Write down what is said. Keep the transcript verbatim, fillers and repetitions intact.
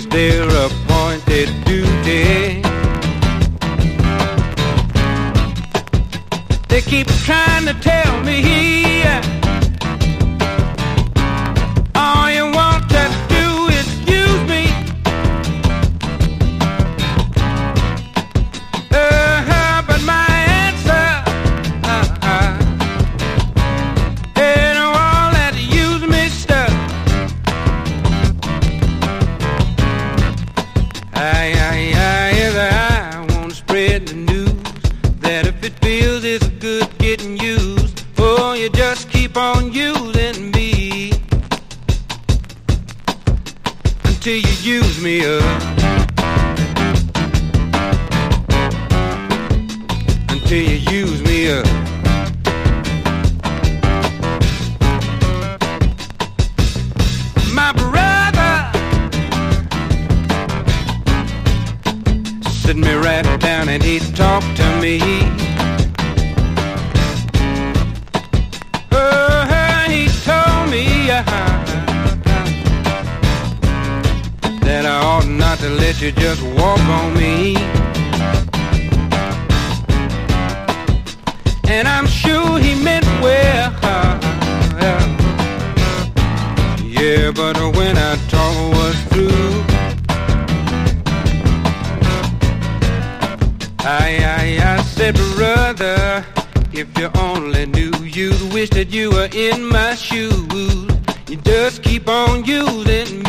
is their appointed duty. They keep trying to tell me all you want to do is use me. Uh, but my answer uh, uh, ain't all that use me stuff. I, I, I, I want to spread the news that if it feels it's good getting used, oh, you just keep on using me until you use me up, until you use me up. My brother sit me right down and he talked to me. Oh, he told me uh, that I ought not to let you just walk on me. And I'm sure he meant well. Yeah, but when our talk was through, I, I, I said, brother, if you only knew, you'd wish that you were in my shoes. You just keep on using me.